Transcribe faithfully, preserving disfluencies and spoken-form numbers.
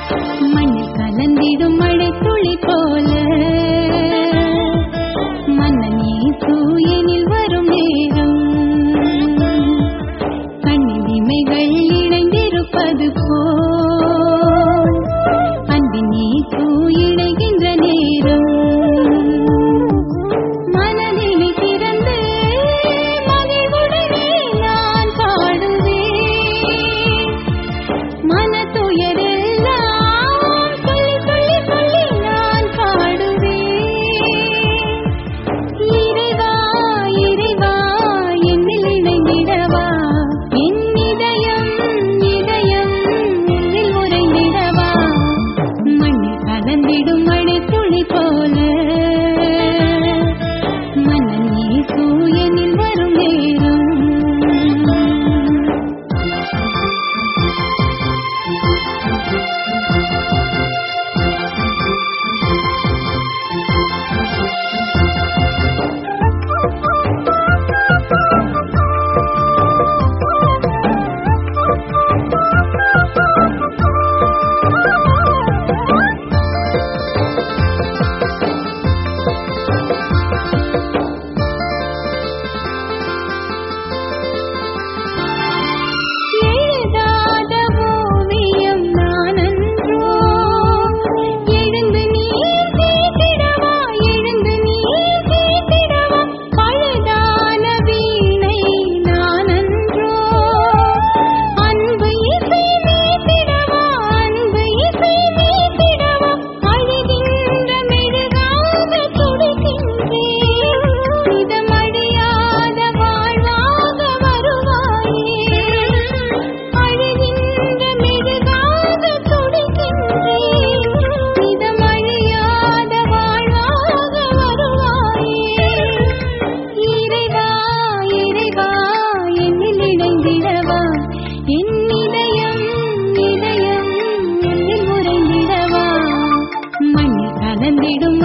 மண்ணில் கலந்திடும் மழை துளி போல மன்னன் இயேசு எனில் வரும் நேரம் கண்ணின் இமைகள் இணைந்திருப்பது போல் அன்பின் இயேசு இணைகின்ற நேரம் மனதினை திறந்து மகிழ்வுடனே நான் பாடுவேன் மனதுயரெல்லாம் சொல்லி சொல்லி சொல்லி நான் பாடுவேன் இறைவா இறைவா என்னில் இணைந்திடவா என் இதயம் இதயம் என்னில் உறைந்திடவா மண்ணில் கலந்திடும் மழை துளி போல மன்னன் இயேசு எனில் வரும் நேரம் எழுதாத ஓவியம் நானன்றோ எழுந்து நீர் தீட்டிடவா எழுந்து நீர் தீட்டிடவா பழுதான வீணை நானன்றோ அன்பு இசை மீட்டிடவா அன்பு இசை மீட்டிடவா அழுகின்ற மெழுகாக துடிக்கின்றேன் இதமழியாத வாழ்வாக வருவாயே அழுகின்ற மெழுகாக துடிக்கின்றேன் இதமழியாத வாழ்வாக வருவாயே இறைவா இறைவா என்னில் இணைந்திடவா என் இதயம் இதயம் என்னில் உறைந்திடவா மண்ணில் கலந்திடும்